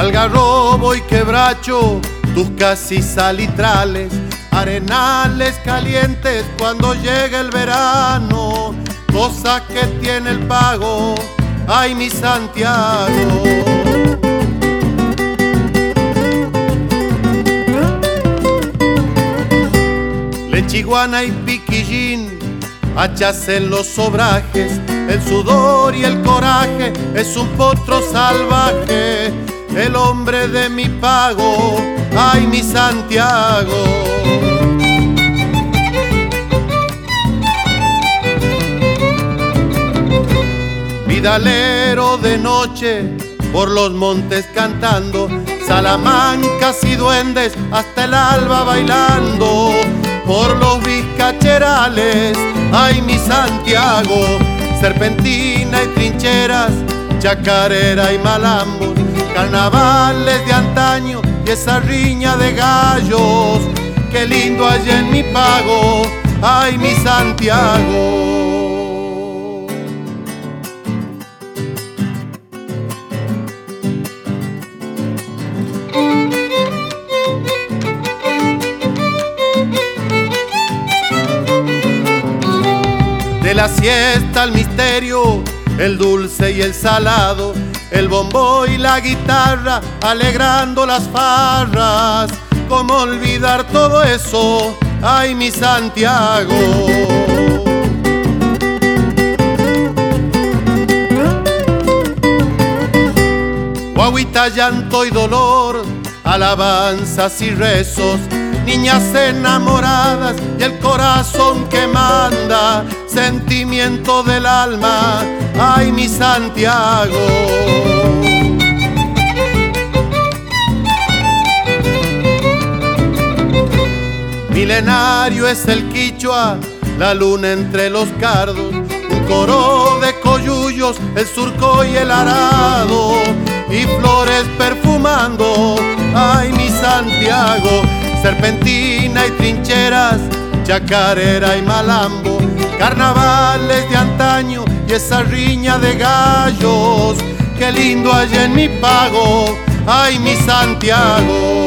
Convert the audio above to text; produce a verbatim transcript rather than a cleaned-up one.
Algarrobo y quebracho, tus casi salitrales, arenales calientes cuando llega el verano, cosas que tiene el pago, ay mi Santiago. Lechiguana y piquillín, hachas en los sobrajes, el sudor y el coraje, es un potro salvaje, el hombre de mi pago, ay mi Santiago. Vidalero de noche, por los montes cantando, salamancas y duendes hasta el alba bailando, por los vizcacherales, ay mi Santiago, serpentina y trincheras, chacarera y malambo, carnavales de antaño y esa riña de gallos, qué lindo hay en mi pago, ay mi Santiago. De la siesta al misterio, el dulce y el salado, el bombo y la guitarra, alegrando las farras. ¿Cómo olvidar todo eso? ¡Ay, mi Santiago! Guaguita, llanto y dolor, alabanzas y rezos, niñas enamoradas y el corazón que manda, sentimiento del alma, ay mi Santiago. Milenario es el quichua, la luna entre los cardos, un coro de coyullos, el surco y el arado, y flores perfumando, ay mi Santiago. Serpentina y trincheras, chacarera y malambo, carnavales de antaño y esa riña de gallos, qué lindo hay en mi pago, ay mi Santiago.